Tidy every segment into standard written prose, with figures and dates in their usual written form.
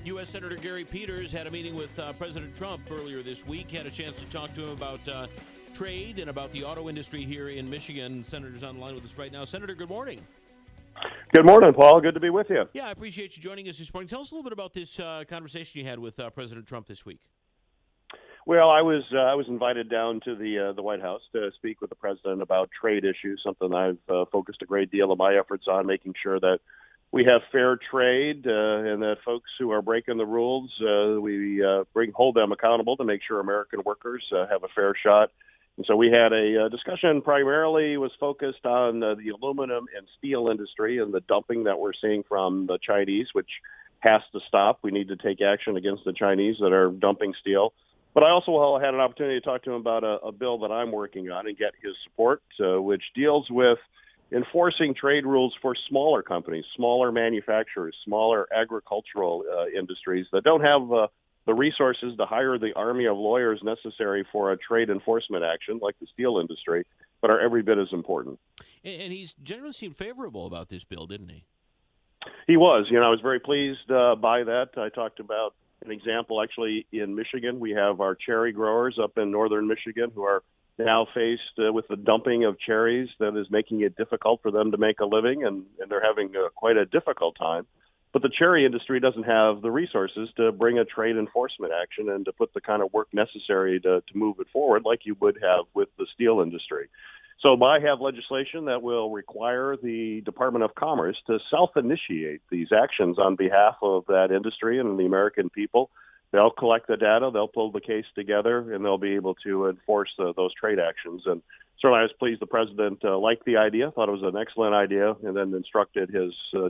U.S. Senator Gary Peters had a meeting with President Trump earlier this week, had a chance to talk to him about trade and about the auto industry here in Michigan. Senator's on the line with us right now. Senator, good morning. Good morning, Paul. Good to be with you. Yeah, I appreciate you joining us this morning. Tell us a little bit about this conversation you had with President Trump this week. Well, I was invited down to the White House to speak with the president about trade issues, something I've focused a great deal of my efforts on, making sure that we have fair trade and that folks who are breaking the rules, we hold them accountable to make sure American workers have a fair shot. And so we had a discussion primarily was focused on the aluminum and steel industry and the dumping that we're seeing from the Chinese, which has to stop. We need to take action against the Chinese that are dumping steel. But I also had an opportunity to talk to him about a bill that I'm working on and get his support, which deals with enforcing trade rules for smaller companies, smaller manufacturers, smaller agricultural industries that don't have the resources to hire the army of lawyers necessary for a trade enforcement action like the steel industry, but are every bit as important. And he's generally seemed favorable about this bill, didn't he? He was. I was very pleased by that. I talked about an example actually in Michigan. We have our cherry growers up in northern Michigan who are now faced with the dumping of cherries that is making it difficult for them to make a living, and they're having quite a difficult time. But the cherry industry doesn't have the resources to bring a trade enforcement action and to put the kind of work necessary to move it forward like you would have with the steel industry. So I have legislation that will require the Department of Commerce to self-initiate these actions on behalf of that industry and the American people. They'll collect the data, they'll pull the case together, and they'll be able to enforce those trade actions. And certainly I was pleased the president liked the idea, thought it was an excellent idea, and then instructed his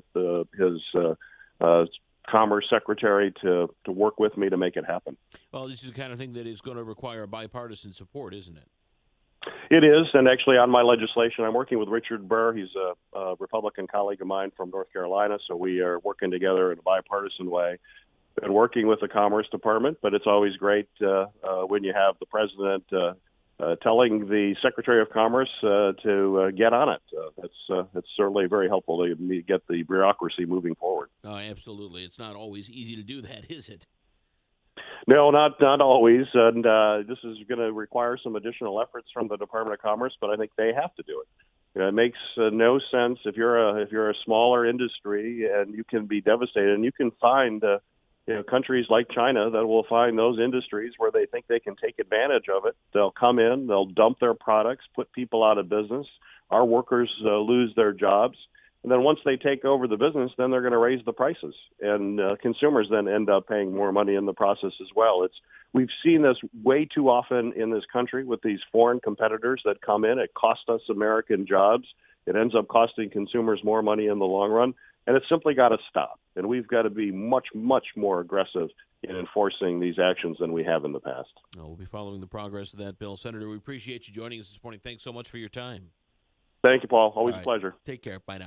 Commerce Secretary to work with me to make it happen. Well, this is the kind of thing that is going to require bipartisan support, isn't it? It is, and actually on my legislation, I'm working with Richard Burr. He's a Republican colleague of mine from North Carolina, so we are working together in a bipartisan way. Been working with the Commerce Department, but it's always great when you have the president telling the Secretary of Commerce to get on it. It's certainly very helpful to get the bureaucracy moving forward. Oh, absolutely. It's not always easy to do that, is it? No, not always, and this is going to require some additional efforts from the Department of Commerce, but I think they have to do it. It makes no sense if you're a smaller industry and you can be devastated, and you can find countries like China that will find those industries where they think they can take advantage of it. They'll come in, they'll dump their products, put people out of business. Our workers lose their jobs. And then once they take over the business, then they're going to raise the prices. And consumers then end up paying more money in the process as well. We've seen this way too often in this country with these foreign competitors that come in. It costs us American jobs. It ends up costing consumers more money in the long run. And it's simply got to stop. And we've got to be much, much more aggressive in enforcing these actions than we have in the past. Well, we'll be following the progress of that bill. Senator, we appreciate you joining us this morning. Thanks so much for your time. Thank you, Paul. Always a pleasure. Take care. Bye now.